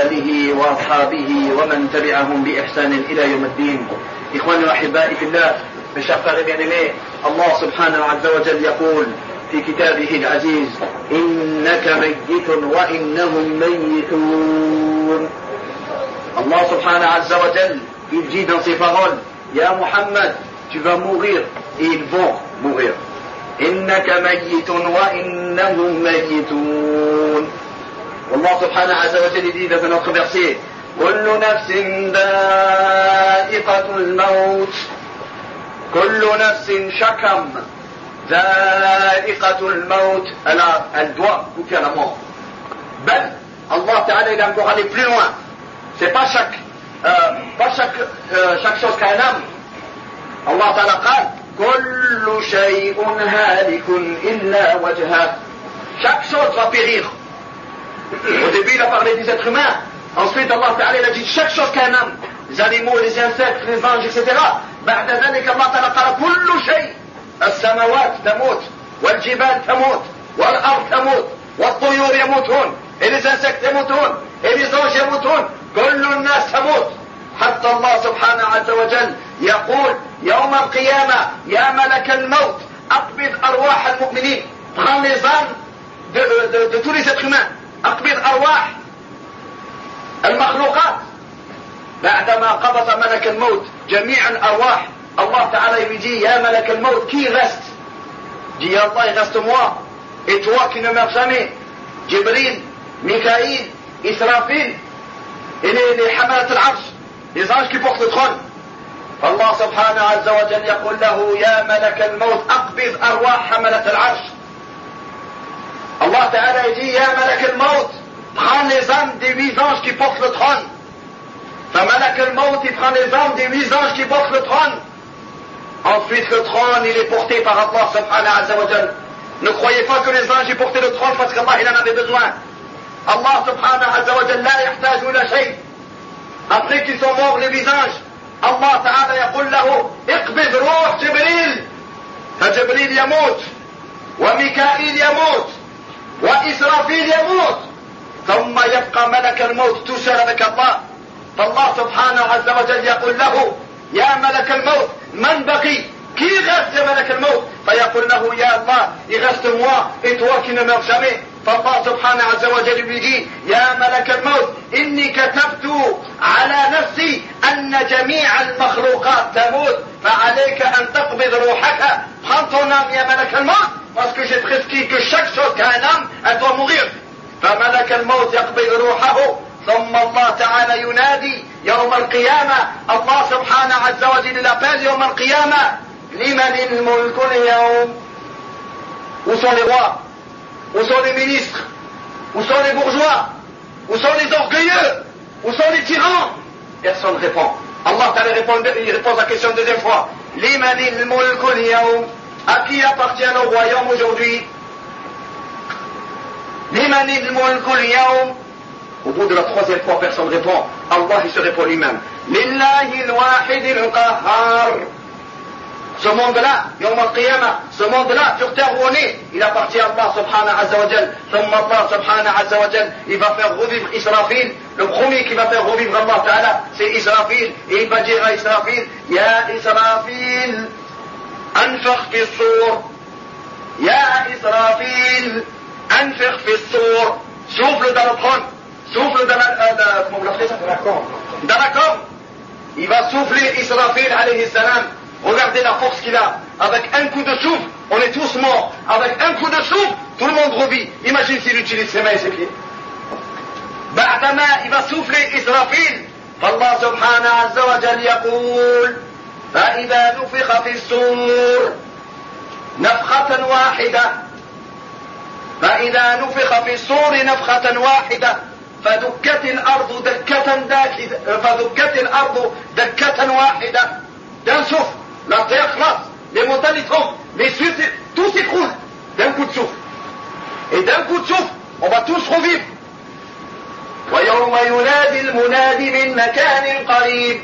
آله وأصحابه ومن تبعهم بإحسان إلى يوم الدين. إخواني وأحبائي في الله, mes chers frères et bien-aimés, Allah subhanahu wa ta'ala يقول في كتابه العزيز إنك ميت وإنهم ميتون. Allah subhanahu wa ta'ala, il dit dans ses paroles, Ya Muhammad, tu vas mourir et ils vont mourir. Innaka mayyitun wa innahum mayyitun. Allah subhanahu wa ta'ala dit dans un autre verset, Kullu nafsin da'iqatul maut. Kullu nafsin, chaque âme, da'iqatul maut, elle doit goûter à la mort. Ben, Allah ta'ala il a encore allé plus loin. C'est pas chaque chose qu'a un âme. Allah ta'ala قال كل شيء هالك إلا وجهه. Chaque chose va périr. Au début il a parlé des êtres humains. Ensuite Allah ta'ala il a dit chaque chose qu'a un âme. Les animaux, les insectes, les anges, etc. بعد ذلك الله تعالى قال كل شيء. السماوات تموت والجبال تموت والأرض تموت والطيور يموتون et les insectes يموتون et les anges يموتون. كل الناس تموت. حتى الله سبحانه عز وجل يقول يوم القيامة يا ملك الموت أقبض أرواح المؤمنين. Prends les âmes de tous les êtres humains. أقبض أرواح المخلوقات. بعدما قبض ملك الموت جميع الأرواح, Allah Ta'ala lui dit يا ملك الموت, qui reste? Dit Allah, il reste moi et toi qui ne meurs jamais. Jibril, Mikaïl, Israfil et les حملة العرش, les anges qui portent le trône. Allah subhanahu عز وجل يقول له يا ملك الموت أقبض أرواح حملة العرش. Allah Ta'ala dit يا ملك الموت, prends les âmes des 8 anges qui portent le trône. فملك الموت, il prend les âmes des 8 anges qui portent le trône. Ensuite le trône il est porté par Allah subhanahu عز وجل. Ne croyez pas que les anges ils portaient le trône parce qu'Allah il en avait besoin. Allah subhanahu عز وجل لا يحتاج إلى شيء. Après qu'ils sont morts les 8 anges, Allah Ta'ala يقول له اقبض روح جبريل. فجبريل يموت وميكائيل يموت وإسرافيل يموت. ثم يبقى ملك الموت tout seul avec Allah. فالله سبحانه عز وجل يقول له يا ملك الموت من بقي, qui reste يا ملك الموت؟ فيقول له يا الله, il reste moi et toi qui ne meurs jamais. فالله سبحانه عز وجل lui dit يا ملك الموت إني كتبت على نفسي أن جميع المخلوقات تموت فعليك أن تقبض روحك. Prends ton âme يا ملك الموت parce que j'ai prescrit que chaque chose qui a un âme elle doit mourir. فملك الموت يقبض روحه. ثم الله تعالى ينادي يوم القيامة. الله سبحانه عز وجل l'appelle يوم القيامة لمن الملك اليوم. Où sont les rois? Où sont les ministres? Où sont les bourgeois? Où sont les orgueilleux? Où sont les tyrans? Personne ne répond. Allah Ta'ala il répond à la question une deuxième fois. Liman al-mulku al-yawm. À qui appartient le royaume aujourd'hui? Liman al-mulku al-yawm. Au bout de la troisième fois, personne ne répond. Allah il se répond lui-même. Lillahi al-wahid al-qahhar. Ce monde-là, Yawm al-Qiyamah, ce monde-là, sur terre où on est, il appartient à Allah subhanahu azza wa jal. Thumma Allah subhanahu azza wa jal, il va faire revivre Israfil. Le premier qui va faire revivre Allah Ta'ala, c'est Israfil. Et il va dire à Israfil, Ya Israfil, anfiq fi s-sur. Ya Israfil, anfiq fi s-sur. Souffle dans le trône. Souffle dans la, comment vous l'appelez ça? Dans la corde. Il va souffler Israfil alayhi salam. Regardez la force qu'il a. Avec un coup de souffle, on est tous morts. Avec un coup de souffle, tout le monde revit. Imagine s'il utilise ses mains et ses pieds. بعدما il va souffler Israfil. فالله سبحانه عز وجل يقول فإذا نفخ في الصور نفخة واحدة. فإذا نفخ في الصور نفخة واحدة فدكت الأرض دكة واحدة. D'un souffle, la terre classe, les montagnes tombent, les cieux, tout s'écroule d'un coup de souffle. Et d'un coup de souffle, on va tous revivre. ويوم ينادي المنادي من مكان قريب.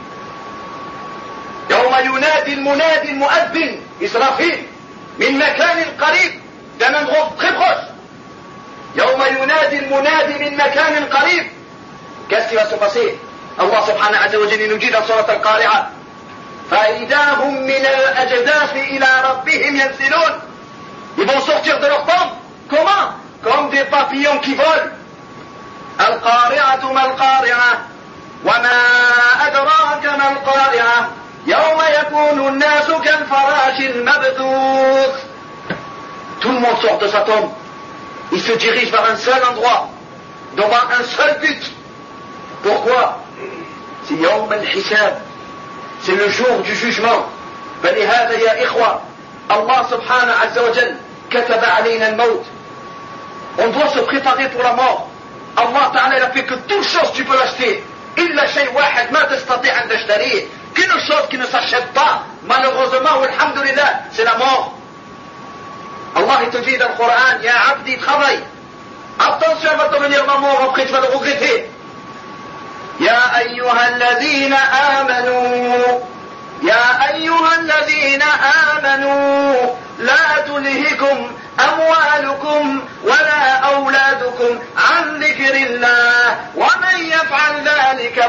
يوم ينادي المنادي المؤذن إسرافيل من مكان قريب, d'un endroit très proche. يوم ينادي المنادي من مكان قريب. qu'est-ce qui va se passer? Allah subhanahu wa ta'ala nous dit dans Surat Al-Qari'ah, فَإِذَا هُمْ مِنَ الْأَجْدَاثِ إِلَى رَبِّهِمْ يَنْسِلُونَ. Ils vont sortir de leur tombe. Comment? Comme des papillons qui volent. Al-Qari'atu mal-Qari'ah. وَمَا أَدْرَاكَ مَا-الْقَارِعَةُ يَوْمَ يَكُونُ النَّاسُ كَالْفَرَاشِ الْمَبْثُوثِ. Tout le monde sort de sa tombe. Il se dirige vers un seul endroit, devant un seul but. Pourquoi? C'est يوم الحساب. C'est le jour du jugement. فلهذا يا إخوة الله سبحانه عز وجل كتب علينا الموت. On doit se préparer pour la mort. Allah Ta'ala a fait que toute chose tu peux l'acheter. إلا شيء واحد ما تستطيع أن تشتريه. Qu'une chose qui ne s'achète pas, malheureusement, walhamdulillah, c'est la mort. Allah il te dit dans le Coran, Ya Abdi, travaille. Attention, elle va te venir la mort, après tu vas le regretter. يا أيها الذين آمنوا يا أيها الذين آمنوا لا تلهكم أموالكم ولا أولادكم عن ذكر الله ومن يفعل ذلك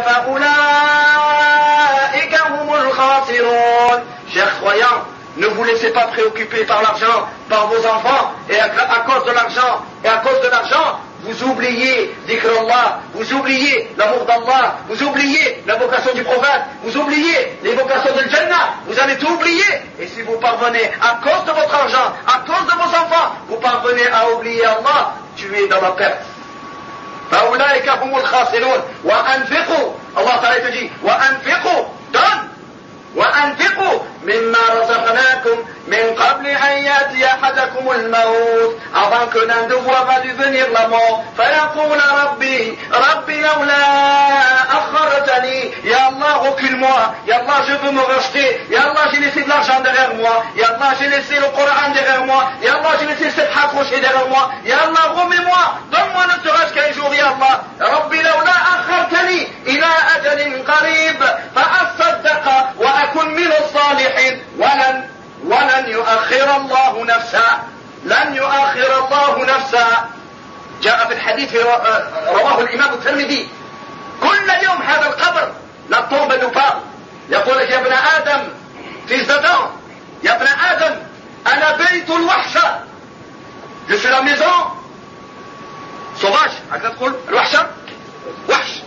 فأولئك هم الخاسرون. Chers croyants, ne vous laissez pas préoccuper par l'argent, par vos enfants, et à cause de l'argent, vous oubliez dhikr Allah, vous oubliez l'amour d'Allah, vous oubliez l'invocation du prophète, vous oubliez l'évocation de Jannah, vous allez tout oublier. Et si vous parvenez, à cause de votre argent, à cause de vos enfants, vous parvenez à oublier Allah, tu es dans la perte. فَأُولَٰئِكَ هُمُ الْخَاسِرُونَ وَأَنْفِقُوا. Allah Ta'ala te dit, وَأَنْفِقُوا, donne. وأنفقوا مما رزقناكم من قبل أن يأتي أحدكم الموت. Avant que l'un de vous va devenir la mort. فيقول ربي لولا أخرتني. Ya Allah, recule-moi. Ya Allah, je veux me racheter. Ya Allah, j'ai laissé de l'argent derrière moi. Ya Allah, j'ai laissé le Coran derrière moi. Ya Allah, j'ai laissé cette accrochée derrière moi. Ya Allah, remets-moi. Donne-moi ne serait-ce qu'un jour, Ya Allah. ربي لولا أخرتني إلى أجل قريب فأصدق وأكن من الصالحين ولن يؤخر الله نفسا. لن يؤخر الله نفسا. جاء في الحديث رواه الإمام الترمذي كل يوم هذا القبر لا tombe nous parle. يقول لك يا ابن آدم fils d'Adam, يا ابن آدم أنا بيت الوحشة. Je suis la maison sauvage. هكذا تقول الوحشة وحش.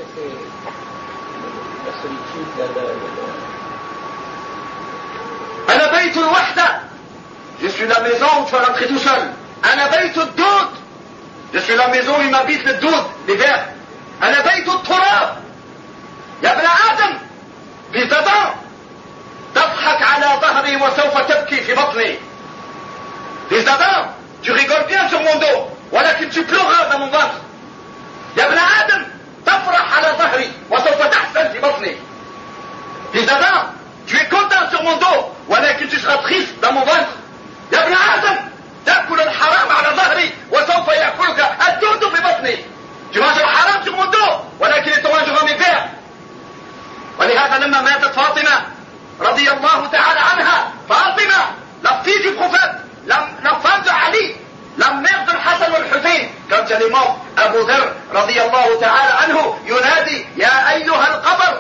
أنا بيت الوحدة. Je suis la maison où tu vas rentrer tout seul. أنا بيت الدود. Je suis la maison où il m'habite le doud, l'hiver. أنا بيت التراب. يا ابن آدم fils d'Adam تضحك على ظهري وسوف تبكي في بطني. Fils d'Adam, tu rigoles bien sur mon dos ولكن tu pleuras dans mon ventre. يا ابن آدم تفرح على ظهري وسوف تحزن في بطني. Fils d'Adam, tu es content sur mon dos ولكن tu seras triste dans mon ventre. يا ابن آدم تأكل الحرام على ظهري وسوف يأكلك الدود في بطني. Tu manges le haram sur mon dos ولكن il te mangera mes vers. ولهذا لما ماتت فاطمة رضي الله تعالى عنها, فاطمة la fille du prophète, la femme de Ali, la mère de Hassan al-Hussein, quand elle est morte, Abu Dharr رضي الله تعالى عنه ينادي يا أيها القبر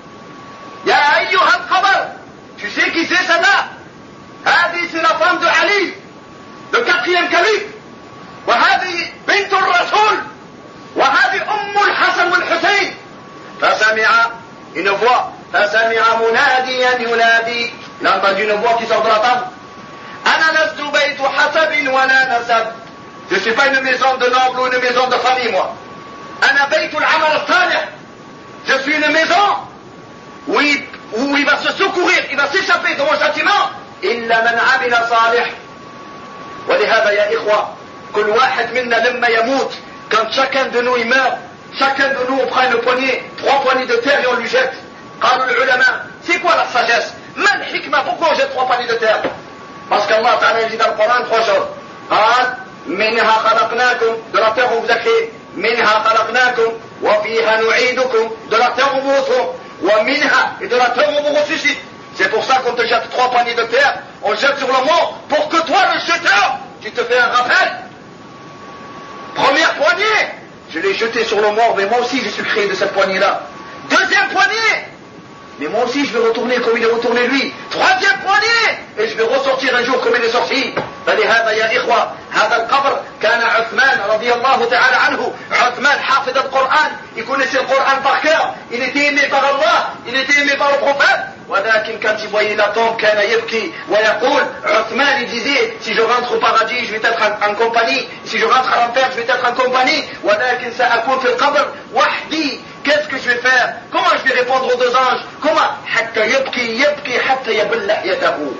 يا أيها القبر. Tu sais qui c'est celle-là? هذه c'est la femme de Ali, le quatrième calife. وهذه بنت الرسول. وهذه أم الحسن والحسين. فسمع une voix. فسمع مناديا ينادي. Il a entendu une voix qui sort de la table. أنا لست بيت حسب ولا نسب. Je ne suis pas une maison de noble ou une maison de famille, moi. أنا بيت العمل الصالح. Je suis une maison où il va se secourir, il va s'échapper de mon châtiment. إلا من عمل صالح. ولهذا يا إخوة كل واحد منا لما يموت, quand chacun de nous il meurt, chacun de nous on prend une poignée, 3 poignées de terre et on lui jette. قالوا العلماء, c'est quoi la sagesse? ما الحكمة? Pourquoi on jette 3 poignées de terre? Parce qu'Allah Ta'ala dit dans le Coran 3 choses. قال منها خلقناكم, de la terre on vous a créé. منها خلقناكم وفيها نعيدكم, de la terre on vous retrouve. ومنها, et de la terre on vous ressuscite. C'est pour ça qu'on te jette 3 poignées de terre, on jette sur le mort, pour que toi, le jeteur, tu te fais un rappel. Première poignée, je l'ai jeté sur le mort, mais moi aussi je suis créé de cette poignée-là. Deuxième poignée, mais moi aussi je vais retourner comme il est retourné lui. Troisième poignée, et je vais ressortir un jour comme il est sorti. فلهذا يا إخوة هذا القبر كان عثمان رضي الله تعالى عنه. عثمان حافظ القرآن, il connaissait le Coran par cœur, il était aimé par Allah, il était aimé par le prophète. ولكن quand il voyait la tombe كان يبكي ويقول. Uthman il disait, si je rentre au paradis je vais être en compagnie, si je rentre à l'enfer je vais être en compagnie. ولكن سأكون في القبر وحدي. Qu'est-ce que je vais faire? Comment je vais répondre aux deux anges? Comment? حتى يبكي حتى يبل لحيته.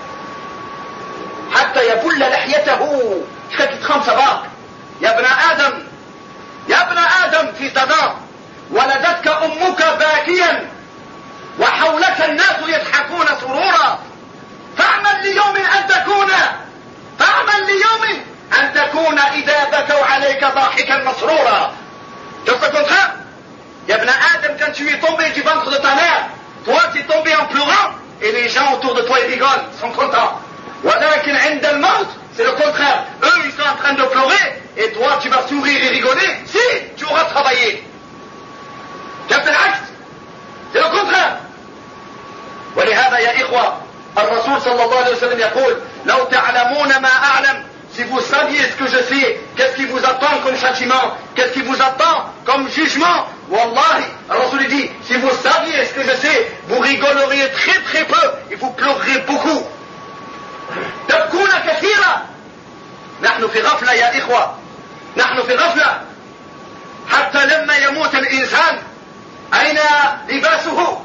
حتى يبل لحيته. jusqu'à qu'il trempe sa barbe. يا ابن آدم يا ابن آدم في صدام ولدتك أمك باكيا وحولك الناس يضحكون سرورا فاعمل ليوم أن تكون إذا بكوا عليك ضاحكا مسرورا. Just le contraire. Ibn Adam, quand tu es tombé du ventre de ta mère, toi tu es tombé en pleurant et les gens autour de toi ils rigolent, ils sont contents. ولكن عند الموت, c'est le contraire. Eux ils sont en train de pleurer et toi tu vas sourire et rigoler si tu auras travaillé. C'est le contraire. ولهذا يا إخوة الرسول صلى الله عليه وسلم يقول لو تعلمون ما أعلم. Si vous saviez ce que je sais, qu'est-ce qui vous attend comme châtiment, qu'est-ce qui vous attend comme jugement, wallahi, Rasul dit, si vous saviez ce que je sais, vous rigoleriez très très peu et vous pleureriez beaucoup. تبكون كثيرا. نحن في غفلة يا إخوة, نحن في غفلة. حتى لما يموت الإنسان أين لباسه؟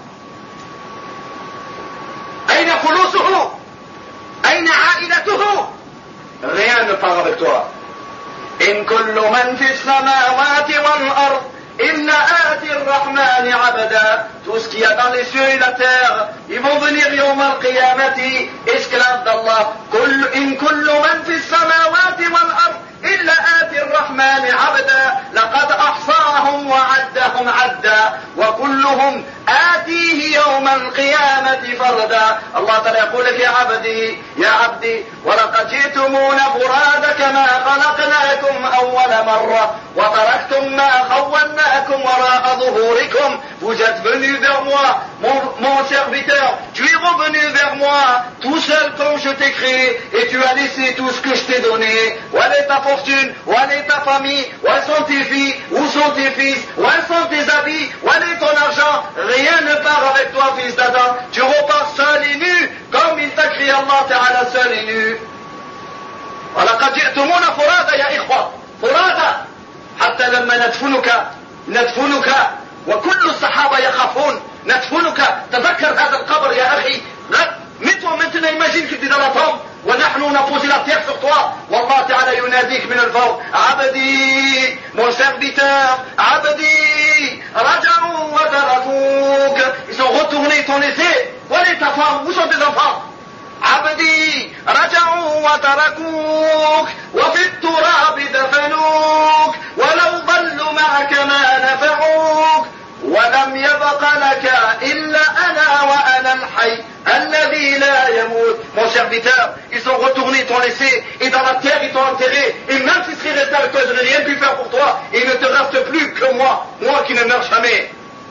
أين فلوسه؟ أين عائلته؟ Rien ne part avec toi. إن كل من في السماوات والأرض إلا آتي الرحمن عبدا. Tout ce qu'il y a dans les cieux et la terre, ils vont venir يوم القيامة esclaves d'Allah. إن كل من في السماوات والأرض إلا آتي الرحمن عبدا لقد أحصاهم وعدهم عدا وكلهم آتيه يوم القيامة فردا. الله تعالى يقول لك يا عبدي ولقد جئتمونا فرادا كما خلقناكم أول مرة وتركتم ما خولناكم وراء ظهوركم. Vous êtes venus vers moi, mon serviteur, tu es revenu vers moi tout seul comme je t'ai créé et tu as laissé tout ce que je t'ai donné. Où est ta fortune? Où est ta famille? Où sont tes filles? Où sont tes fils? Où sont tes habits? Où est ton argent? Rien ne part avec toi, fils d'Adam. Tu repars seul et nu comme il t'a créé Allah Ta'ala seul et nu. ولقد جئتمونا فرادا يا إخوة فرادا حتى لما ندفنك وكل الصحابة يخافون ندفنك. تذكر هذا القبر يا أخي. Mets-toi maintenant, imagine que tu es dans la tombe ونحن on a posé la terre sur toi. والله تعالى يناديك من الفوق عبدي, mon serviteur, عبدي رجعوا وتركوك. Ils sont retournés, ils t'ont laissé. Où est ta femme? Où sont tes enfants? عبدي رجعوا وتركوك وفي التراب دفنوك ولو ضلوا معك ما نفعوك ولم يبق لك إلا أنا وأنا الحي الذي لا يموت. Mon serviteur, ils sont retournés, ils t'ont laissé et dans la terre ils t'ont enterré et même s'ils seraient restés avec toi, je n'ai rien pu faire pour toi. Il ne te reste plus que moi qui ne meurs jamais.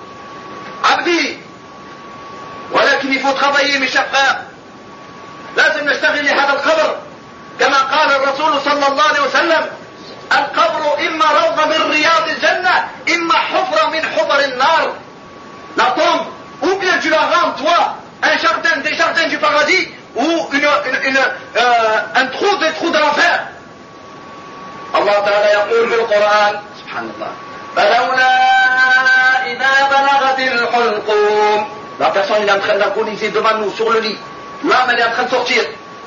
Abdi, ولكن il faut travailler mes chers frères. لازم نشتغل لهذا القبر كما قال الرسول صلى الله عليه وسلم القبر إما روضة من رياض الجنة إما حفرة من حفر النار. La tombe, ou bien tu la rends toi un jardin des jardins du paradis ou un trou des trous de l'enfer. Allah Ta'ala يقول في القرآن سبحان الله فلولا إذا بلغت الحلقوم. La personne est en train d'agoniser devant nous sur le lit. L'âme elle est en train de sortir.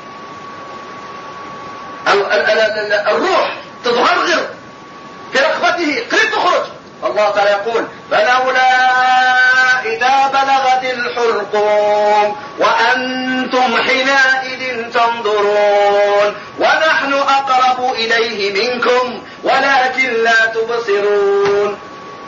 الروح تتغرغر في رقبته قريب تخرج. الله تعالى يقول فلولا إذا بلغت الحلقوم وأنتم حينئذ تنظرون ونحن أقرب إليه منكم ولكن لا تبصرون.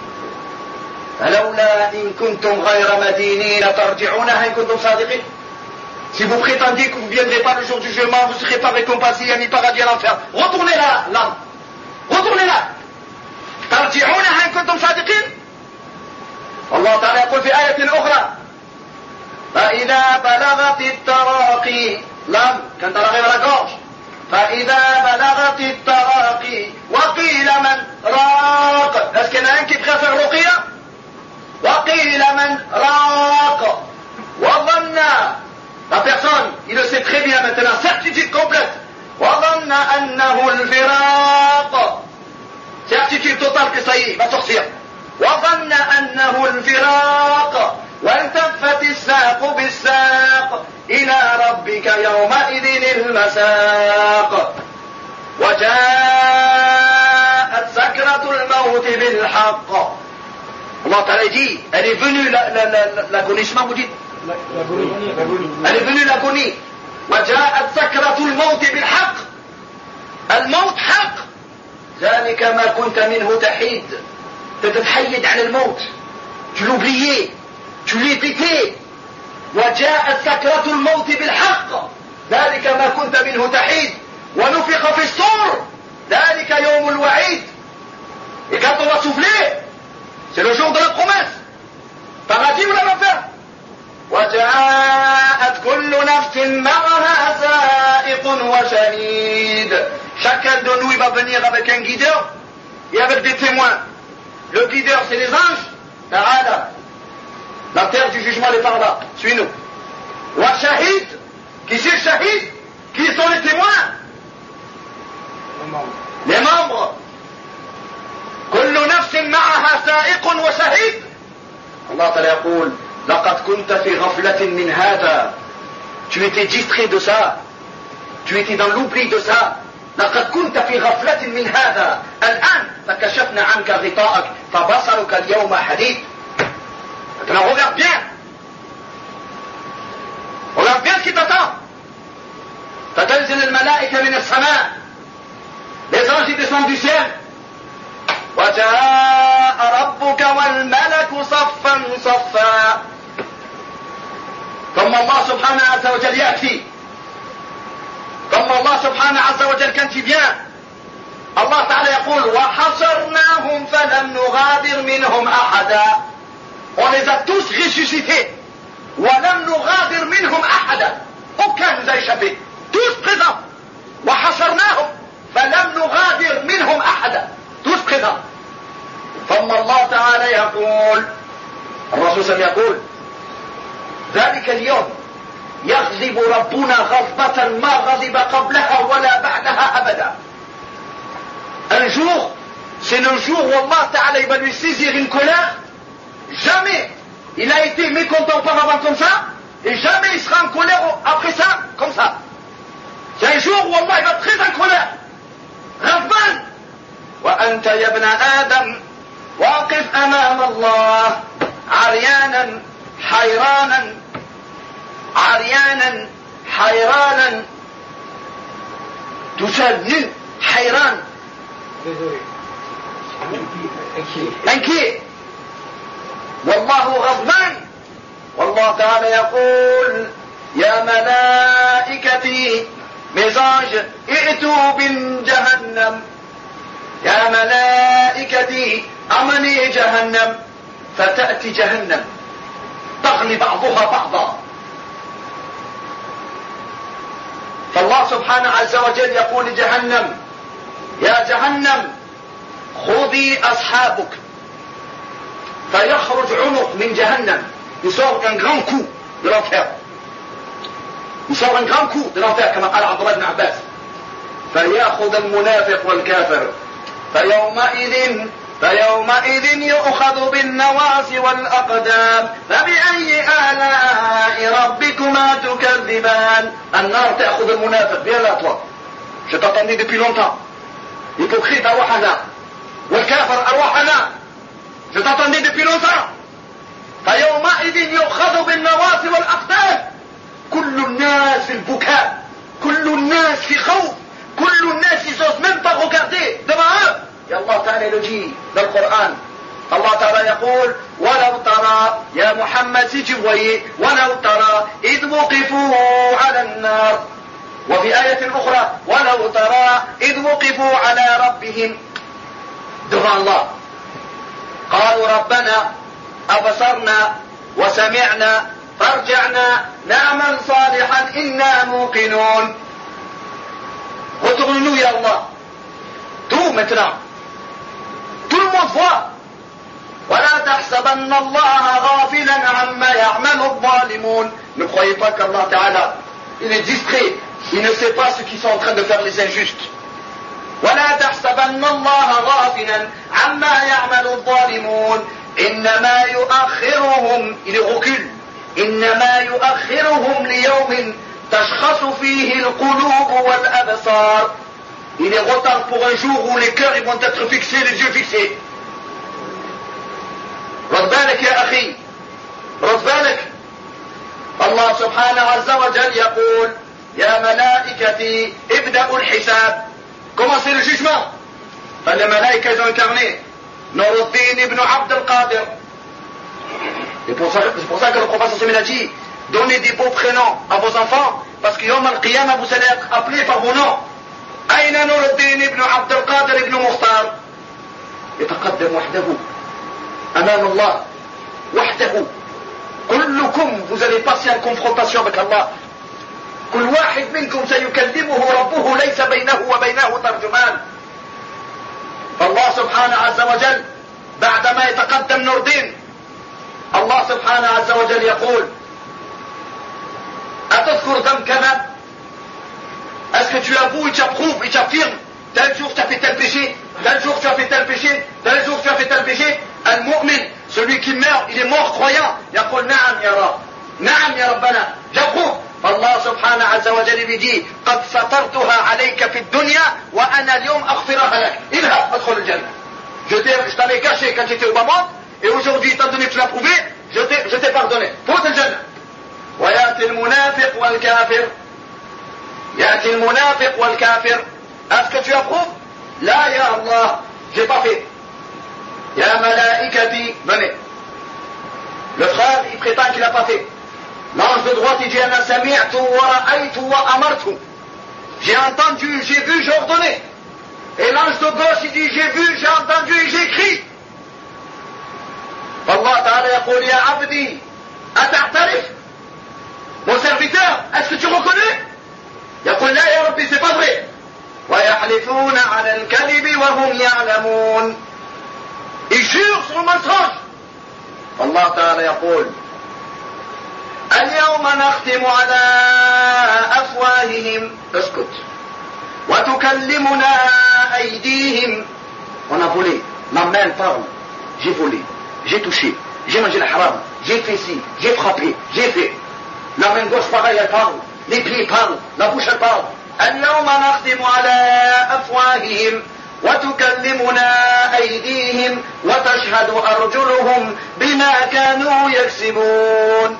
فلولا إن كنتم غير مدينين ترجعونها إن كنتم صادقين. Si vous prétendez que vous ne viendrez pas le jour du jugement, vous ne serez pas récompensé à ni paradis à l'enfer. Retournez là, l'âme. Retournez là. Ta ترجعونها إن كنتم صادقين. والله تعالى يقول في آية أخرى فإذا بلغت التراقي لم كان تراقي ولا gorge فإذا بلغت التراقي وقيل من راق. Est-ce qu'il y en a un qui préfère رقية؟ وقيل من راق وظن la personne il le sait très bien maintenant certitude complète وظن أنه الفراق certitude totale que ça y est il va sortir وظن أنه الفراق والتفت الساق بالساق إلى ربك يومئذ المساق وجاءت سكرة الموت بالحق. Allah Ta'ala dit elle est venue l'agonie, vous dites elle est venue l'agonie. وجاءت سكرة الموت بالحق. الموت حق ذلك ما كنت منه تحيد. تتحيد عن الموت tu l'oubliais tu l'évitais. وجاءت سكرة الموت بالحق ذلك ما كنت منه تحيد ونفخ في الصور ذلك يوم الوعيد. Et quand on va souffler c'est le jour de la promesse. paradis ou l'enfer. وجاءت كل نفس معها سائق وشهيد. chacun de nous il va venir avec un guideur et avec des témoins. Le guideur c'est les anges. Ta'ala. La terre du jugement est par là. Suis-nous. Wa shahid. Qui c'est le shahid? Qui sont les témoins? Les membres. كل نفس معها سائق وشهيد. Allah Ta'ala يقول لقد كنت في غفلة من هذا. Tu étais distrait de ça. Tu étais dans l'oubli de ça. لقد كنت في غفلة من هذا. الآن فكشفنا عنك غطاءك فبصرك اليوم حديد. Maintenant regarde bien. Regarde bien ce qui t'attend. فتنزل الملائكة من السماء. Les anges ils descendent du ciel. وجاء ربك والملك صفا صفا. ثم الله سبحانه عز وجل يأتي. ثم الله سبحانه عز وجل كان bien. الله تعالى يقول وحشرناهم فلم نغادر منهم أحدا. On les a tous ressuscités. ولم نغادر منهم أحدا. Aucun nous a échappé. Tous présents. وحشرناهم فلم نغادر منهم أحدا. tous présents. ثم الله تعالى يقول الرسول صلى الله عليه وسلم يقول ذلك اليوم يغضب ربنا غضبة ما غضب قبلها ولا بعدها أبدا. Un jour, c'est le jour où Allah Ta'ala il va lui saisir une colère. Jamais il a été mécontent auparavant comme ça, et jamais il sera en colère après ça, comme ça. C'est un jour où Allah il va très en colère. غضبان. وأنت يا ابن آدم واقف أمام الله عريانا حيرانا عريانا حيرانا تسلل حيران inquiet. والله غضبان. والله تعالى يقول يا ملائكتي mes anges ائتوا بجهنم. يا ملائكتي أمني جهنم. فتأتي جهنم تغلي بعضها بعضا. فالله سبحانه عز وجل يقول لجهنم يا جهنم خذي أصحابك. فيخرج عنق من جهنم. Il sort un grand coup de l'enfer. Il sort un grand coup de l'enfer كما قال عبد الله بن عباس. فيأخذ المنافق والكافر. فيومئذ يؤخذ بالنواصي والأقدام. فبأي آلاء ربكما تكذبان. النار تأخذ المنافق. Viens là toi. Je t'attendais depuis longtemps. Hypocrite أرواحنا. والكافر أرواحنا. Je t'attendais depuis longtemps. فيومئذ يؤخذ بالنواصي والأقدام. كل الناس في البكاء. كل الناس في خوف. كل الناس ils n'osent même pas regarder devant eux. Et Allah Ta'ala le dit dans le Coran. Allah Ta'ala يقول ولو ترى يا محمد si tu voyais ولو ترى إذ وقفوا على النار. وفي آية أخرى ولو ترى إذ وقفوا على ربهم. Devant Allah قالوا ربنا أبصرنا وسمعنا فارجعنا نعمل صالحا إنا موقنون. Retourne-nous, ya Allah. Tout maintenant. Tout le monde voit. ولا تحسبن الله غافلا عما يعمل الظالمون. Ne croyez pas qu'Allah Ta'ala, il est distrait. Il ne sait pas ce qu'ils sont en train de faire les injustes. ولا تحسبن الله غافلا عما يعمل الظالمون. إنما يؤخرهم, il recule. إنما يؤخرهم ليوم تشخص فيه القلوب والأبصار. Il est retard pour un jour où les cœurs ils vont être fixés, les yeux fixés. رد بالك يا أخي، رد بالك. الله سبحانه عز وجل يقول يا ملائكتي ابدأوا الحساب. Commencez le jugement. Les malaïkas ils ont incarné Nuruddin ibn Abd al-Qadir. C'est pour ça que le prophète a dit donnez des beaux prénoms à vos enfants parce que Yom al-Qiyamah vous allez être appelés par vos noms. أين نور الدين ابن عبد القادر ابن مختار؟ يتقدم وحده أمام الله وحده. كلكم vous allez passer en confrontation avec Allah. كل واحد منكم سيكلمه ربه ليس بينه وبينه ترجمان. فالله سبحانه عز وجل بعدما يتقدم نور الدين الله سبحانه عز وجل يقول أتذكر ذنب كذا؟ Est-ce que tu avoues et tu approuves et tu affirmes tel jour tu as fait tel péché, tel jour tu as fait tel péché, tel jour tu as fait tel péché? Al-Mu'min, celui qui meurt, il est mort croyant. يقول نعم يا رب، نعم يا ربنا، j'approuve. Allah subhanahu wa ta'ala lui dit قد سترتها عليك في الدنيا وأنا اليوم أغفرها لك. اذهب ادخل الجنة. Je t'avais caché quand j'étais au bas monde et aujourd'hui étant donné que tu l'as prouvé, je t'ai pardonné. فوت الجنة. ويأتي المنافق والكافر. يأتي المنافق والكافر. Est-ce que tu approuves? لا يا الله, j'ai pas fait. يا ملائكتي, venez. Le frère, il prétend qu'il n'a pas fait. L'ange de droite, il dit أنا سمعت ورأيت وأمرت. J'ai entendu, j'ai vu, j'ai ordonné. Et l'ange de gauche, il dit j'ai vu, j'ai entendu et j'ai écrit. Allah Ta'ala يقول يا عبدي أتعترف? Mon serviteur, est-ce que tu reconnais? يقول لا يا ربي, c'est pas vrai. ويحلفون على الكذب وهم يعلمون. Ils jurent sur le mensonge. Allah Ta'ala يقول اليوم نختم على أفواههم. اسكت. وتكلمنا أيديهم. On a volé. Ma main parle. J'ai volé. J'ai touché. J'ai mangé le haram. J'ai fait ci. J'ai frappé. J'ai fait. La main gauche pareil, elle parle. Les pieds parlent. La bouche elle parle. اليوم نختم على أفواههم وتكلمنا أيديهم وتشهد أرجلهم بما كانوا يكسبون.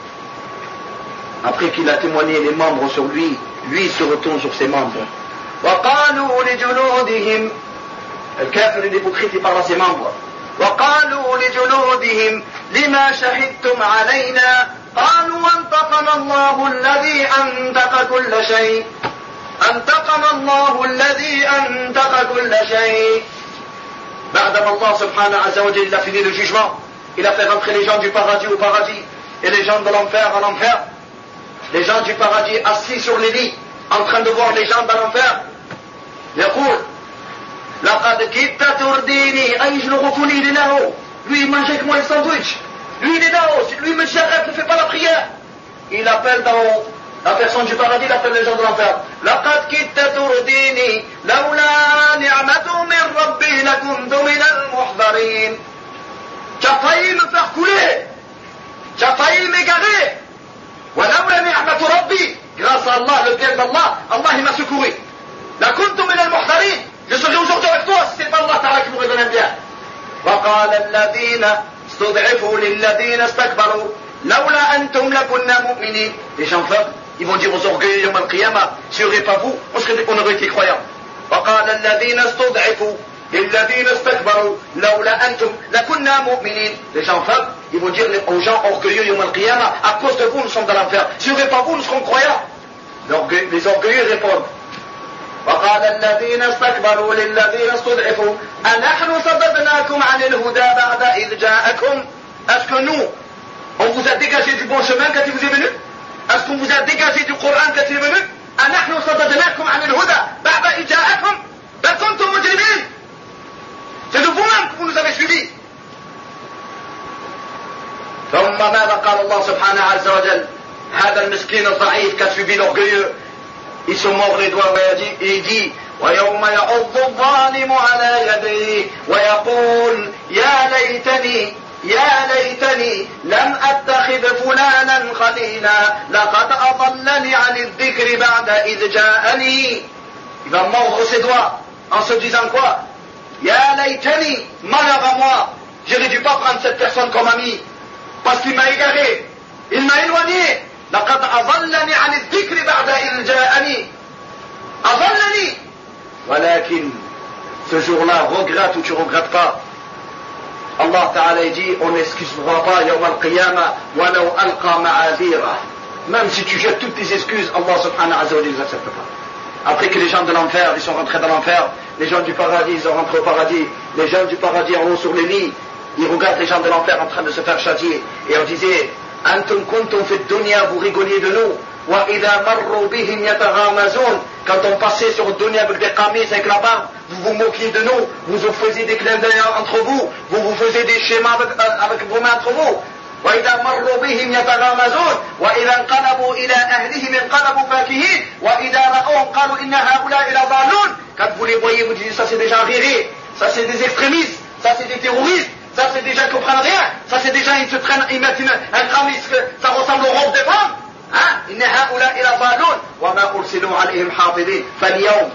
Après qu'il a témoigné les membres sur lui, lui se retourne sur ses membres. وقالوا لجلودهم. Le kafir et l'hypocrite, il parle à ses membres. وقالوا لجلودهم لما شهدتم علينا قالوا أنطقنا الله الذي أنطق كل شيء أنطقنا الله الذي أنطق كل شيء. بعدما الله سبحانه عز وجل il a fini le jugement, il a fait rentrer les gens du paradis au paradis et les gens de l'enfer en enfer. Les gens du paradis assis sur les lits en train de voir les gens dans l'enfer. يقول لقد كدت ترديني. أي je le reconnais, il est là-haut. Lui il mange avec moi le sandwich. Lui il est là-haut. Lui me j'arrête, ne fait pas la prière. Il appelle d'en haut. La personne du paradis, il appelle les gens de l'enfer. لقد كدت ترديني لولا نعمة من ربي لكنت من المحضرين. Tu as failli me faire couler. Tu as failli m'égarer. ولولا نعمة ربي. Grâce à Allah, le bien d'Allah, Allah il m'a secouru. لكنت من المحضرين. Je serai aujourd'hui avec toi si c'est pas Allah Ta'ala qui m'aurait donné un bien. وقال الذين استضعفوا للذين استكبروا لولا أنتم لكنا مؤمنين. Les gens faibles, ils vont dire aux orgueilleux Yom al-Qiyamah, s'il n'y aurait pas vous, on aurait été croyants. وقال الذين استضعفوا للذين استكبروا لولا أنتم لكنا مؤمنين. Les gens faibles, ils vont dire aux gens orgueilleux Yom al-Qiyamah, à cause de vous nous sommes dans l'enfer. S'il n'y aurait pas vous, nous serons croyants. Les orgueilleux répondent وقال الذين استكبروا للذين استضعفوا أنحن صددناكم عن الهدى بعد إذ جاءكم. Est-ce que nous, on vous a dégagé du bon chemin quand il vous est venu? Est-ce qu'on vous a dégagé du Coran quand il est venu? أنحن صددناكم عن الهدى بعد إذ جاءكم بل كنتم مجرمين. C'est de vous-même que vous nous avez suivis. ثم ماذا قال الله سبحانه عز وجل؟ هذا المسكين الضعيف qu'a suivi l'orgueilleux, il se mord les doigts et il dit ويوم يعض الظالم على يديه ويقول يا ليتني لم أتخذ فلانا خليلا لقد أضلني عن الذكر بعد إذ جاءني. Il va mordre ses doigts en se disant quoi? يا ليتني, malheur à moi, j'aurais dû pas prendre cette personne comme ami parce qu'il m'a égaré, il m'a éloigné. لقد أضلني عن الذكر بعد إذ جاءني. أضلني. ولكن ce jour-là, regrette ou tu regrettes pas, Allah Ta'ala dit on n'excusera pas يوم القيامة ولو ألقى معاذيره. Même si tu jettes toutes tes excuses, Allah Subhanahu wa ta'ala ne les accepte pas. Après que les gens de l'enfer, ils sont rentrés dans l'enfer, les gens du paradis, ils sont rentrés au paradis, les gens du paradis en haut sur les lits, ils regardent les gens de l'enfer en train de se faire châtier, et on disait Antum kuntum fi dunya, vous rigoliez de nous. Wa idha marru bihim yataghamazun. Quand on passait sur le dunya avec des qamis, avec la barbe, vous vous moquiez de nous, vous faisiez des clins d'œil entre vous, vous faisiez des schémas avec vos mains entre vous. Wa idha marru bihim yataghamazun. Wa idha inqalabu ila ahlihim inqalabu fakihin. Wa idha ra'awhum qalu inna ha'ula'i la dhalun. Quand vous les voyez, vous dites ça c'est des gens rirés, ça c'est des extrémistes, ça c'est des terroristes. Ça c'est des gens qui ne comprennent rien. Ça c'est des gens qui se traînent, ils mettent un kramis, ça ressemble aux robes des femmes. Hein? Inna ha'ula ila dhalun. Wa ma ursilu alayhim hafidin. Falyawm.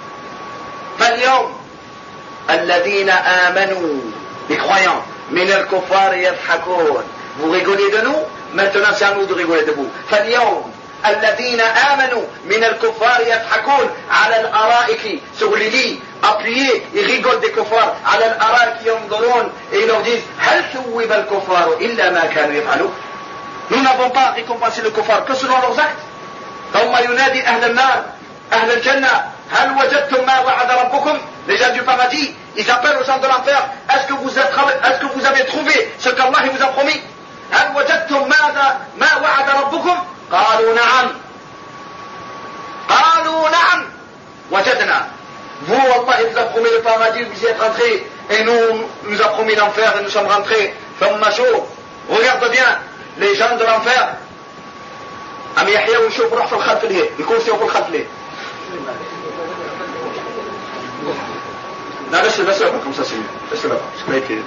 Alladhina amanu. Les croyants. Min al-kuffar yadhhakoun. Vous rigolez de nous? Maintenant c'est à nous de rigoler de vous. Falyawm. الذين آمنوا من الكفار يضحكون على الأرائك sur les lits appuyés, ils rigolent des kuffars على الأرائك ينظرون et ils leur disent هل ثوب الكفار إلا ما كانوا يفعلون. Nous n'avons pas récompensé le kuffar que selon leurs actes. ثم ينادي أهل النار أهل الجنة هل وجدتم ما وعد ربكم. Les gens du paradis, ils appellent aux gens de l'enfer, est-ce que vous avez trouvé ce qu'Allah vous a promis. هل وجدتم ما وعد ربكم. قالوا نعم وجدنا. Vous, Allah, il vous a promis le paradis, vous y êtes rentrés, et nous a promis l'enfer, et nous sommes rentrés. Regarde bien, les gens de l'enfer. عم يحيوا يشوفوا روح في الخلف ليه يكون يشوفوا الخلف ليه. لا بس comme ça c'est mieux. Laisse là-bas, c'est pas écrit.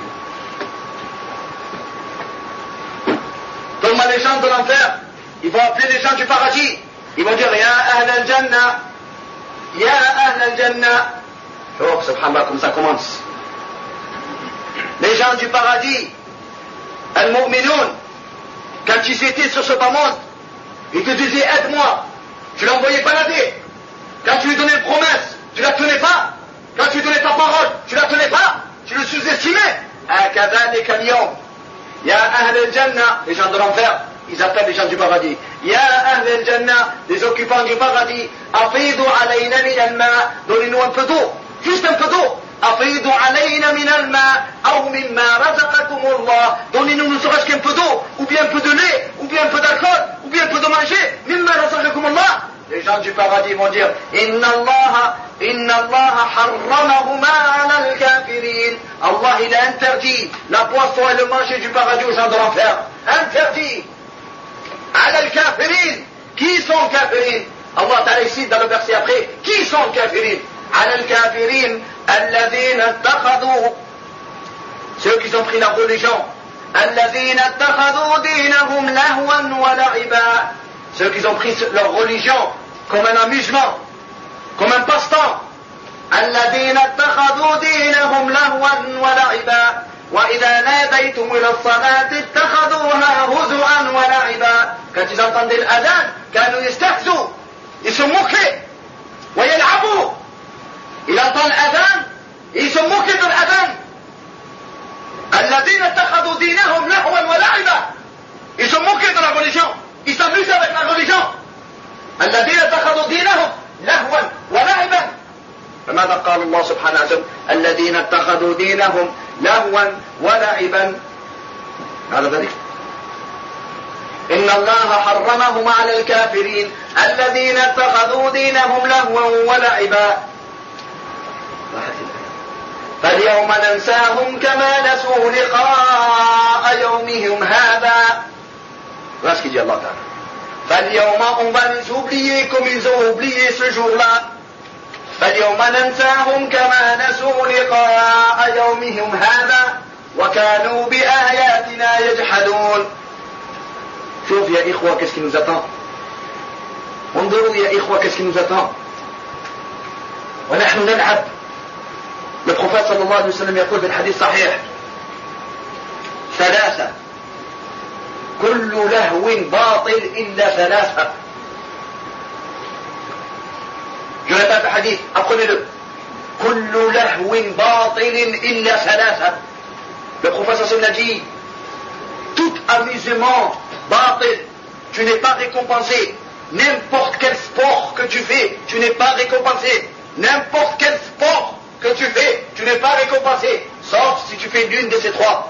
ثم les gens de l'enfer, ils vont appeler les gens du paradis, ils vont dire Ya Ahl al-Jannah, Ya Ahl al-Jannah. Oh, subhanallah, comme ça commence. Les gens du paradis, al-mu'minoun, quand ils étaient sur ce bas monde, ils te disaient aide-moi, tu l'envoyais balader. Quand tu lui donnais une promesse, tu la tenais pas. Quand tu lui donnais ta parole, tu la tenais pas. Tu le sous-estimais. Akadhalika al-yawm. Ya Ahl al-Jannah, les gens de l'enfer, ils appellent les gens du paradis. Ya Ahl al-Jannah, les occupants du paradis, afidu alayna min al-ma, donnez-nous un peu d'eau, juste un peu d'eau. Afidu alayna min al-ma, aw mimma razaqakumullah, donnez-nous ne serait-ce qu'un peu d'eau, ou bien un peu de lait, ou bien un peu d'alcool, ou bien un peu de manger, mimma razaqakumullah. Les gens du paradis vont dire Inna Allah harramahuma ala al-kafirin. Allah il a interdit la boisson et le manger du paradis aux gens de l'enfer. Interdit. Ala al-kafirin. Qui sont kafirin? Allah ta'ala cite dans le verset après. Qui sont kafirin? Ala al-kafirin alladhina ittakhadhu. Ceux qui ont pris la religion. Alladhina ittakhadhu dinahum lahwan wa la'iba. Ceux qui ont pris leur religion comme un amusement, comme un passe-temps. الذين اتخذوا دينهم لهوا ولعبا وإذا ناديتم إلى الصلاة اتخذوها هزوا ولعبا. Quand ils entendaient l'adhan, كانوا يستهزوا, ils se moquaient. ويلعبوا. Il entend l'adhan, ils se moquaient de l'adhan. الذين اتخذوا دينهم لهوا ولعبا. Ils se moquaient de la religion. Ils s'amusent avec la religion. الذين اتخذوا دينهم لهوا ولعبا. فماذا قال الله سبحانه وتعالى؟ الذين اتخذوا دينهم لهوا ولعبا. هذا ذلك إن الله حرمهم على الكافرين الذين اتخذوا دينهم لهوا ولعبا. فاليوم ننساهم كما نسوا لقاء يومهم هذا. Voilà ce qu'il dit Allah Ta'ala. فاليوم on va les oublier comme ils ont oublié ce jour-là. فاليوم ننساهم كما نسوا لقاء يومهم هذا وكانوا بآياتنا يجحدون. شوف يا إخوة qu'est-ce qui nous attend. انظروا يا إخوة qu'est-ce qui nous attend. ونحن نلعب. Le prophète صلى الله عليه وسلم يقول في الحديث صحيح ثلاثة كل لهو باطل إلا ثلاثة. Je répète le hadith, apprenez-le. كل لهو باطل إلا ثلاثة. Le prophète صلى الله عليه وسلم a dit tout amusement باطل, tu n'es pas récompensé. N'importe quel sport que tu fais, tu n'es pas récompensé. N'importe quel sport que tu fais, tu n'es pas récompensé, sauf si tu fais l'une de ces trois.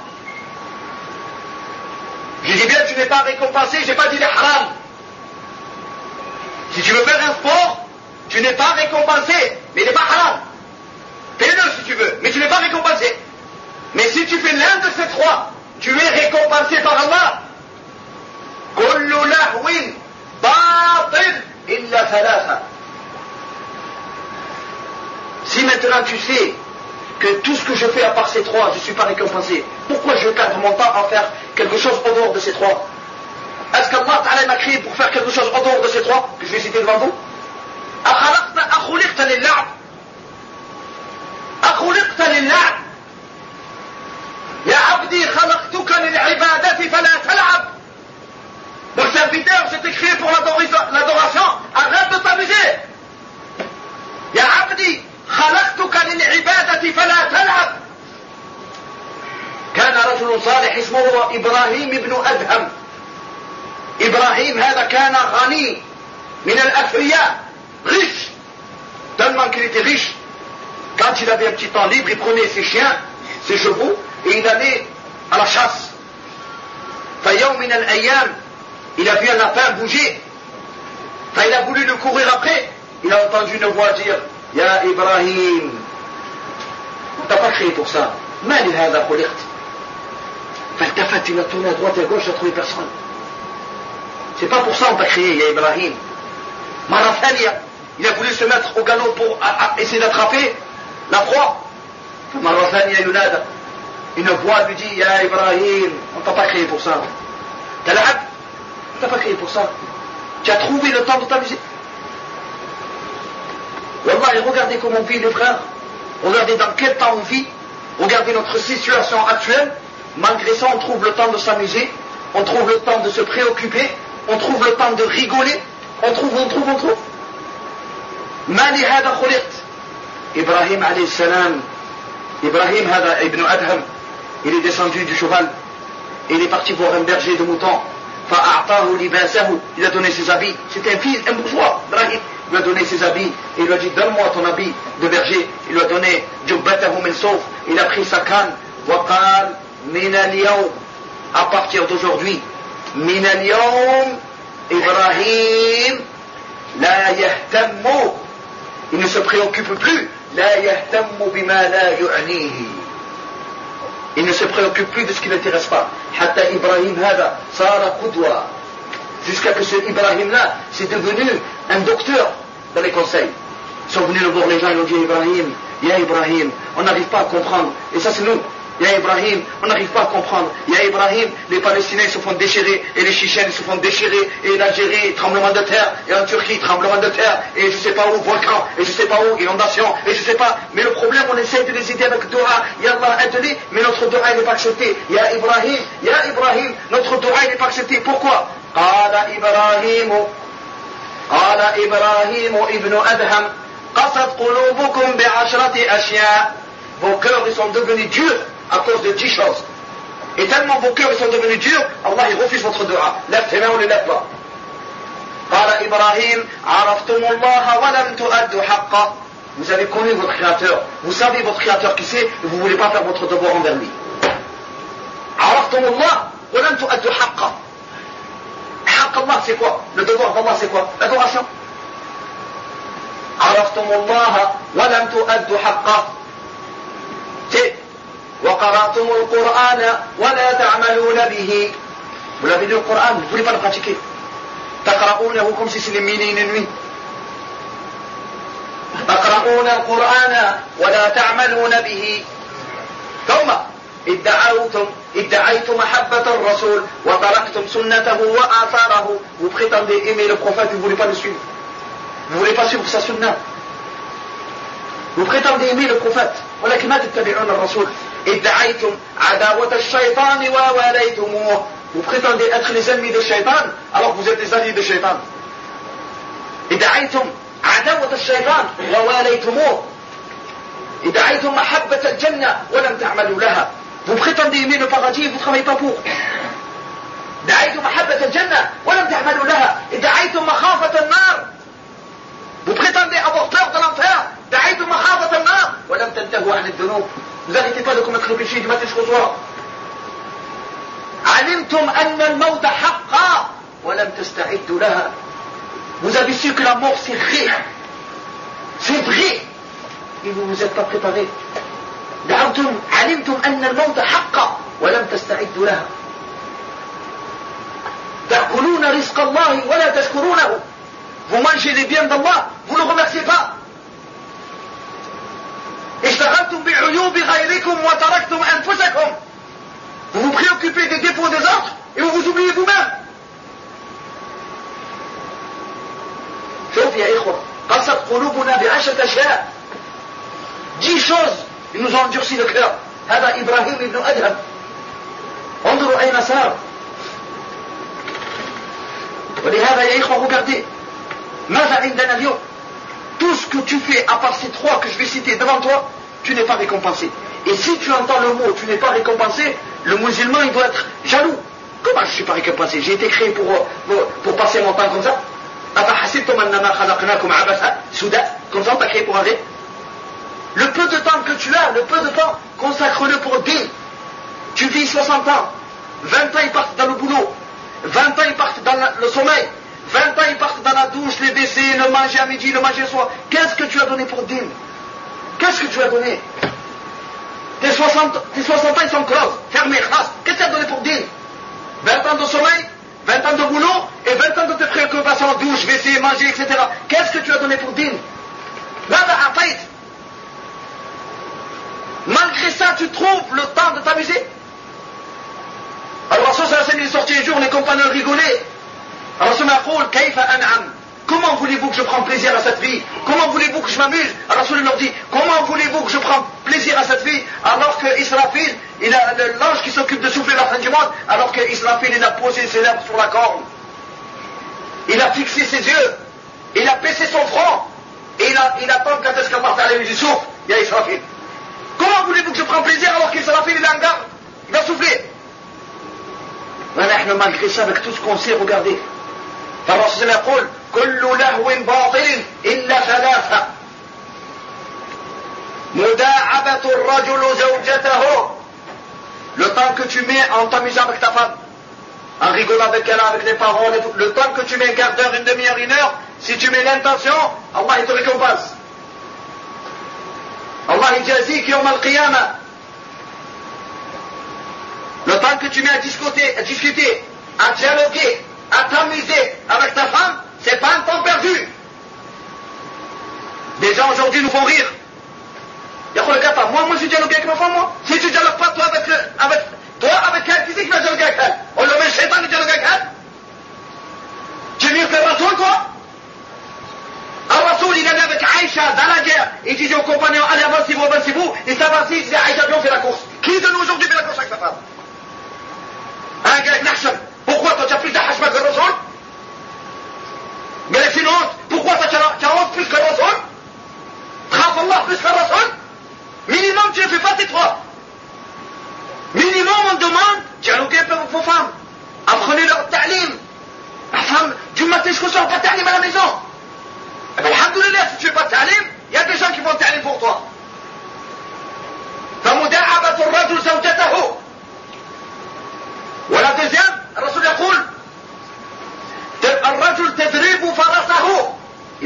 Je dis bien tu n'es pas récompensé, je n'ai pas dit les haram. Si tu veux faire un sport, tu n'es pas récompensé, mais il n'est pas haram. Fais-le si tu veux, mais tu n'es pas récompensé. Mais si tu fais l'un de ces trois, tu es récompensé par Allah. كل لهو باطل إلا ثلاثة. Si maintenant tu sais que tout ce que je fais à part ces trois, je ne suis pas récompensé, pourquoi je vais perdre mon temps à faire quelque chose en dehors de ces trois? Est-ce qu'Allah Ta'ala m'a créé pour faire quelque chose en dehors de ces trois que je vais citer devant vous? أخلقت للعب أخلقت للعب يا عبدي خلقتك للعبادة فلا تلعب. Mon serviteur, j'étais créé pour l'adoration, arrête de t'amuser. يا عبدي خلقتك للعبادة فلا تلعب. كان رجل صالح اسمه إبراهيم بن أدهم. إبراهيم هذا كان غني من الأثرياء, riche, tellement qu'il était riche. Quand il avait un petit temps libre, il prenait ses chiens, ses chevaux, et il allait à la chasse. فيوم من الأيام, il a vu un lapin bouger. Il a voulu le courir après. Il a entendu une voix dire Ya Ibrahim, on t'a pas créé pour ça. Mali hada khuliqt. Faltafat, il a tourné à droite et à gauche, il a trouvé personne. C'est pas pour ça qu'on t'a créé, Ya Ibrahim. Mara thaniya, il a voulu se mettre au galop pour essayer d'attraper la proie. Mara thaniya yunada, une voix lui dit Ya Ibrahim, on t'a pas créé pour ça. Tal'ab, on t'a pas créé pour ça. Tu as trouvé le temps de t'amuser. Wallah, regardez comment on vit les frères. Regardez dans quel temps on vit. Regardez notre situation actuelle. Malgré ça, on trouve le temps de s'amuser. On trouve le temps de se préoccuper. On trouve le temps de rigoler. On trouve. Mali hada khuliqt. Ibrahim alayhi salam. Ibrahim hada ibn Adham. Il est descendu du cheval. Il est parti voir un berger de moutons. فأعطاه لباسه, il a donné ses habits. C'était un fils, un bourgeois, Ibrahim. Il lui a donné ses habits. Et il lui a dit donne-moi ton habit de berger. Il lui a donné jubbatahu min sawf. Il a pris sa canne. وقال من اليوم, à partir d'aujourd'hui, من اليوم Ibrahim لا يهتم, il ne se préoccupe plus. لا يهتم بما لا يعنيه. Il ne se préoccupe plus de ce qui ne l'intéresse pas. Hatta Ibrahim hada sara qudwa. Jusqu'à que ce Ibrahim là, c'est devenu un docteur dans les conseils. Ils sont venus le voir les gens, ils ont dit Ibrahim, Ya Ibrahim, on n'arrive pas à comprendre. Et ça c'est nous. Ya Ibrahim, on n'arrive pas à comprendre. Ya Ibrahim, les Palestiniens se font déchirer, et les Tchétchènes se font déchirer, et l'Algérie, tremblement de terre, et en Turquie, tremblement de terre, et je sais pas où, volcan, et je sais pas où, inondation, et je sais pas. Mais le problème, on essaie de les aider avec dua. Ya Allah, aide-les, mais notre dua n'est pas accepté. Ya Ibrahim, notre dua n'est pas accepté. Pourquoi? قال إبراهيم ابن أدهم قصد قلوبكم بعشرة أشياء. Vos cœurs ils sont devenus durs à cause de 10 choses. Et tellement vos cœurs ils sont devenus durs, Allah il refuse votre dua. Lève tes mains ou ne lève pas. قال إبراهيم عرفتم الله ولم تؤدوا حقه. vous avez connu votre Créateur, vous savez votre Créateur qui c'est, et vous ne voulez pas faire votre devoir envers lui. عرفتم الله ولم تؤدوا حقه. حق الله c'est quoi? Le devoir d'Allah c'est quoi? L'adoration. عرفتم الله ولم تؤدوا حقه. C'est وقرأتم القرآن ولا تعملون به. Vous l'avez lu le Coran, vous ne voulez pas le pratiquer. تقرؤونه comme si c'est les mille et une nuits. تقرؤون القرآن ولا تعملون به. ثم ادعيتم محبة الرسول وتركتم سنته وآثاره. Vous prétendez aimer le prophète, vous ne voulez pas le suivre. Vous ne voulez pas suivre sa sunna. Vous prétendez aimer le prophète. ولكن ما تتبعون الرسول. ادعيتم عداوة الشيطان وواليتموه. Vous prétendez être les ennemis de Shaitan alors que vous êtes les alliés de Shaitan. ادعيتم عداوة الشيطان وواليتموه. ادعيتم محبة الجنة ولم تعملوا لها. Vous prétendez aimer le paradis et vous ne travaillez pas pour. ادعيتم محبة الجنة ولم تعملوا لها. ادعيتم مخافة النار. Vous prétendez avoir peur de l'enfer. ادعيتم مخافة النار ولم تنتهوا عن الذنوب. Vous n'arrêtez pas de commettre le péché du matin jusqu'au soir. علمتم أن الموت حقا ولم تستعدوا لها. Vous avez su que la mort c'est vrai. C'est vrai. Et vous ne vous êtes pas préparé. علمتم أن الموت حقا ولم تستعدوا لها. تأكلون رزق الله ولا تشكرونه. Vous mangez les biens d'Allah, vous ne le remerciez pas. اشتغلتم بعيوب غيركم وتركتم أنفسكم. Vous vous préoccupez des défauts des autres et vous vous oubliez vous-même. شوف يا إخوة قست قلوبنا ب10 أشياء. 10 choses ils nous ont endurci le cœur. هذا إبراهيم ابن أدهم. انظروا أين سار. ولهذا يا إخوة regardez ماذا عندنا اليوم. Tout ce que tu fais à part ces 3 que je vais citer devant toi, tu n'es pas récompensé. Et si tu entends le mot tu n'es pas récompensé, le musulman il doit être jaloux. Comment je ne suis pas récompensé? J'ai été créé pour passer mon temps comme ça. Comme ça on t'a créé pour arrêter. Le peu de temps que tu as, le peu de temps, consacre-le pour din. Tu vis 60 ans, 20 ans ils partent dans le boulot, 20 ans ils partent dans le sommeil, 20 ans ils partent dans la douche, les WC, le manger à midi, le manger le soir. Qu'est-ce que tu as donné pour din? Qu'est-ce que tu as donné? Tes 60 ans ils sont closes, fermés, khlas. Qu'est-ce que tu as donné pour din? 20 ans de sommeil, 20 ans de boulot et 20 ans de tes préoccupations, douche, WC, manger, etc. Qu'est-ce que tu as donné pour din? Malgré ça, tu trouves le temps de t'amuser. Alors, ça, il est sorti un jour, les compagnons rigolaient. Alors, ça m'a dit, Kayfa an'am. Comment voulez-vous que je prenne plaisir à cette vie? Comment voulez-vous que je m'amuse? Alors, il leur dit, comment voulez-vous que je prenne plaisir à cette vie alors que Israfil, il a l'ange qui s'occupe de souffler la fin du monde, alors que Israfil, il a posé ses lèvres sur la corne. Il a fixé ses yeux. Il a baissé son front. Et il attend quand est-ce qu'Allah Ta'ala lui souffle. Il y a Israfil. Comment voulez-vous que je prenne plaisir alors qu'il sera fait, il est en garde? Il va souffler. Malgré ça, avec tout ce qu'on sait, regardez. فالرسول يقول كل لهو باطل إلا 3. مداعبة الرجل زوجته. Le temps que tu mets en t'amusant avec ta femme, en rigolant avec elle, avec les parents, le temps que tu mets un quart d'heure, une demi-heure, 1 heure, si tu mets l'intention, Allah il te récompense. Allah يجازيك يوم القيامة. Le temps que tu mets à discuter, à dialoguer, à t'amuser avec ta femme, c'est pas un temps perdu. Des gens aujourd'hui nous font rire. Il y a quoi le gars, moi je dialogue avec ma femme, moi. Si tu dialogues pas toi avec elle, qui c'est qui va dialoguer avec elle? On le met le shaitan de dialoguer avec elle. Tu es mieux que le Rasoul, toi? Un Rasoul, il allait avec Aïcha dans la guerre. Il disait aux compagnons, allez avancez-vous. Et s'avancez, il disait, Aïcha, viens, on fait la course. Qui de nous aujourd'hui fait la course avec sa femme? Un gars avec Nahsham. Pourquoi toi tu as plus de hashma que le Rasoul? Mais c'est une honte. Pourquoi toi tu as honte plus que le Rasoul? Traf Allah plus que le Rasoul? Minimum tu ne fais pas tes 3. Minimum on demande, dialoguez avec vos femmes. Apprenez leur ta'lim. La femme, du matin jusqu'au soir, pas ta'lim à la maison. Alhamdoulilah, si tu fais pas ta'lim, il y a des gens qui vont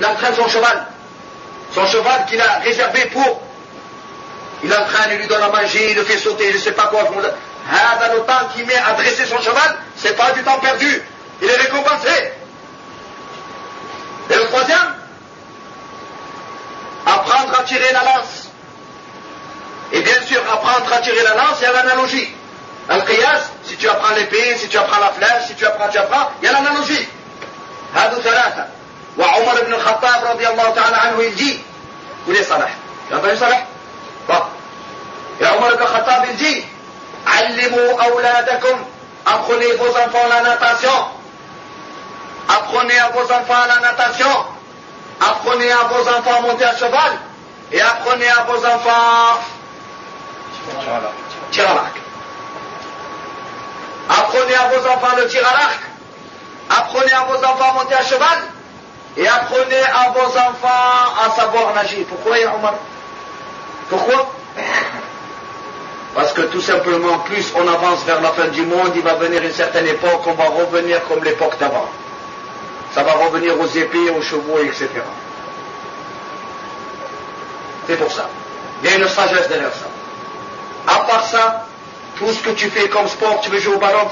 il entraîne son cheval. Son cheval qu'il a réservé pour. Il entraîne, il lui donne à manger, il le fait sauter, je ne sais pas quoi. Le temps qu'il met à dresser son cheval, c'est pas du temps perdu. Il est récompensé. Et le troisième, apprendre à tirer la lance. Et bien sûr, apprendre à tirer la lance, il y a l'analogie. Al-Qiyas, si tu apprends l'épée, si tu apprends la flèche, si tu apprends, il y a l'analogie. Hadou thalatha. Wa Omar ibn al-Khattab, radiallahu ta'ala anhu, il dit, où est Salah? Tu as entendu Salah? Bon. Et Omar ibn al-Khattab, il dit, Allimu awladakum, apprenez vos enfants la natation. Apprenez à vos enfants la natation. Apprenez à vos enfants à monter à cheval. Et apprenez à vos enfants tir à l'arc. Apprenez à vos enfants le tir à l'arc. Apprenez à vos enfants à monter à cheval. Et apprenez à vos enfants à savoir nager. Pourquoi, Omar? Pourquoi? Parce que tout simplement, plus on avance vers la fin du monde, il va venir une certaine époque, on va revenir comme l'époque d'avant. Ça va revenir aux épées, aux chevaux, etc. C'est pour ça. Il y a une sagesse derrière ça. À part ça, tout ce que tu fais comme sport, tu veux jouer au ballon,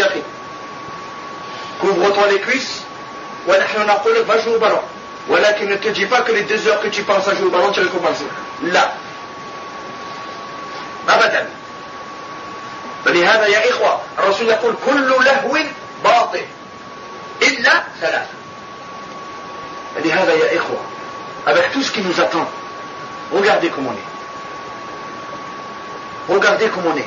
couvre-toi les cuisses, va jouer au ballon. Voilà qui ne te dit pas que les 2 heures que tu penses à jouer au ballon, tu recommences. Là. أبدا. فلهذا يا إخوة الرسول يقول كل لهو باطل إلا 3. فلهذا يا إخوة avec tout ce qui nous attend, regardez comme on est. Regardez comme on est.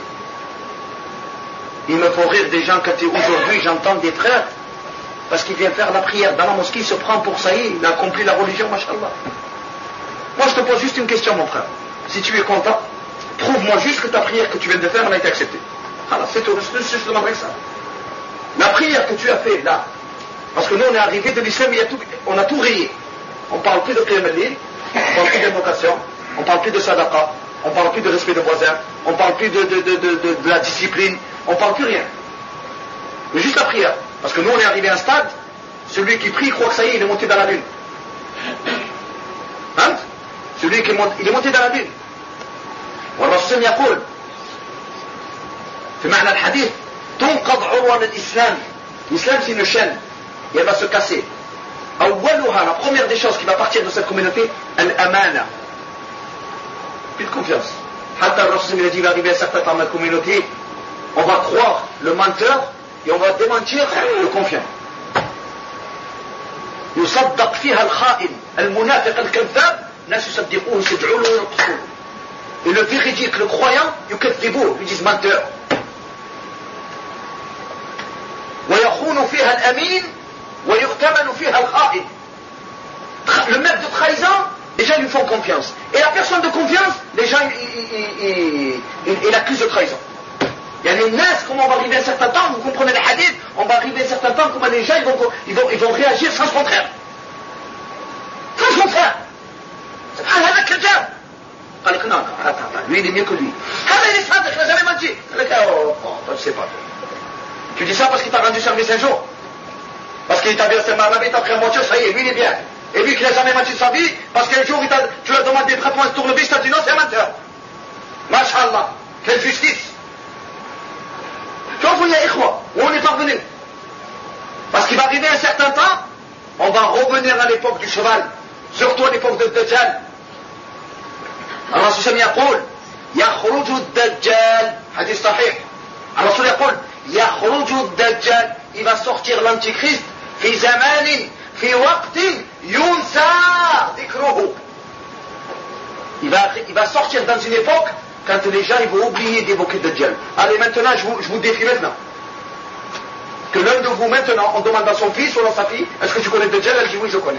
Il me faut rire des gens quand aujourd'hui j'entends des frères parce qu'il vient faire la prière dans la mosquée, il se prend pour ça y est, il a accompli la religion, mashallah. Moi je te pose juste une question mon frère. Si tu es content, trouve-moi juste que ta prière que tu viens de faire, elle a été acceptée. Alors, c'est tout, je te demanderai ça. La prière que tu as fait là, parce que nous on est arrivé de l'islam, on a tout rayé. On ne parle plus de qiyam al-layl, on ne parle plus d'invocation, on ne parle plus de sadaqa, on ne parle plus de respect de voisins, on ne parle plus de la discipline, on ne parle plus rien. Mais juste la prière. Parce que nous on est arrivé à un stade, celui qui prie croit que ça y est, il est monté dans la lune. Hein? Celui qui est monté, il est monté dans la lune. والرسول يقول في معنى الحديث تنقض عروة الإسلام. L'islam c'est une chaîne et elle va se casser. أولها, la première des choses qui va partir de cette communauté, الأمانة. Plus de confiance. حتى الرسول il a dit il va arriver à un certain temps dans la communauté, on va croire le menteur et on va démentir le confiant. يصدق فيها الخائن المنافق الكذاب الناس يصدقوه يشجعوا له وينقصوه. Et le véridique, le croyant, يكذبوه, lui disent menteur. ويخون فيها الأمين ويؤتمن فيها الخائن. Le maître de trahison, les gens lui font confiance. Et la personne de confiance, les gens il accuse de trahison. Il y a une naisse, comment on va arriver à un certain temps, vous comprenez les hadiths, on va arriver à un certain temps, comment les gens ils vont réagir sans contraire. Sans contraire. هذا كذاب. قال لك non, attends, lui il est mieux que lui. هذا il est sadiq, il n'a jamais menti. قال لك oh, je sais pas. Tu dis ça parce qu'il t'a rendu service un jour. Parce qu'il t'a versé ma vie, t'as pris en voiture, ça y est, lui il est bien. Et lui qui n'a jamais menti de sa vie, parce qu'un jour tu lui as demandé de répondre sur le tournevis, t'as dit non, c'est un menteur. Masha'Allah, quelle justice. Tu vois, il y a ikhwa, où on est parvenu. Parce qu'il va arriver un certain temps, on va revenir à l'époque du cheval, surtout à l'époque de Dajjal. الرسول يقول يخرج الدجال حديث صحيح. الرسول يقول يخرج الدجال, il va sortir l'antichrist في زمان في وقت ينسى ذكره. Il va sortir dans une époque quand les gens ils vont oublier d'évoquer Dajjal. Allez maintenant je vous défie maintenant. Que l'un de vous maintenant on demande à son fils ou à sa fille, est-ce que tu connais Dajjal? Elle dit oui je connais.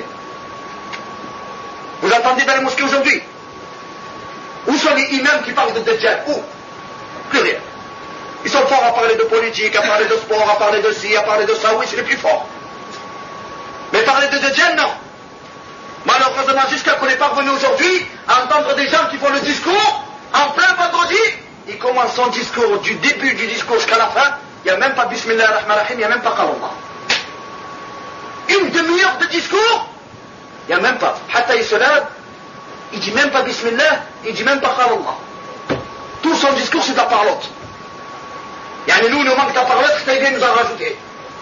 Vous entendez dans les mosquées aujourd'hui? Où sont les imams qui parlent de Dajjal? Où? Plus rien. Ils sont forts à parler de politique, à parler de sport, à parler de ci, à parler de ça, oui, c'est les plus forts. Mais parler de Dajjal, non. Malheureusement, jusqu'à qu'on est parvenu aujourd'hui à entendre des gens qui font le discours, en plein vendredi, ils commencent son discours, du début du discours jusqu'à la fin, il n'y a même pas Bismillah ar-Rahman ar-Rahim, il n'y a même pas Qallallah. Une demi-heure de discours, Il n'y a même pas. Hatta il se lève, il dit même pas Bismillah, il dit même pas Khalallah. Tout son discours c'est de la parlotte. يعني nous manque de la parlotte, c'est nous en rajouter.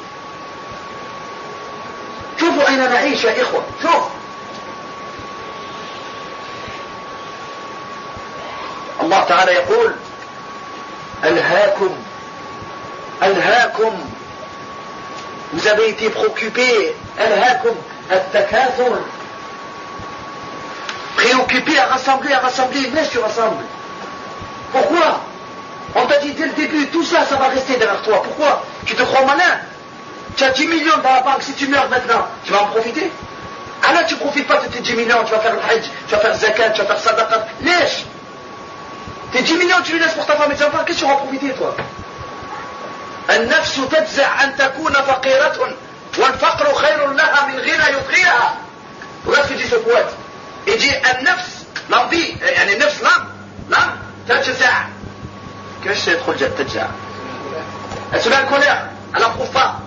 شوفوا أين نعيش يا إخوة. شوف. الله تعالى يقول ألهاكم ألهاكم. Vous avez été préoccupés. ألهاكم التكاثر. Préoccupé à rassembler, mais tu rassembles. Pourquoi? On t'a dit dès le début, tout ça, ça va rester derrière toi. Pourquoi? Tu te crois malin? Tu as 10 millions dans la banque, si tu meurs maintenant, tu vas en profiter? Ah là, tu ne profites pas de tes 10 millions, tu vas faire le hajj, tu vas faire zakat, tu vas faire sadaqat. Lèche! Tes 10 millions, tu les laisses pour ta femme et tes enfants, qu'est-ce que tu vas en profiter, toi? النفس تجزع أن تكون فقيرة والفقر خير لها من غنى يطغيها. Regarde ce que dit ce poète. Il dit النفس l'envie, يعني النفس l'âme تجزع. Qu'est-ce que c'est trop تجزع? Elle se met en colère, elle n'approuve pas.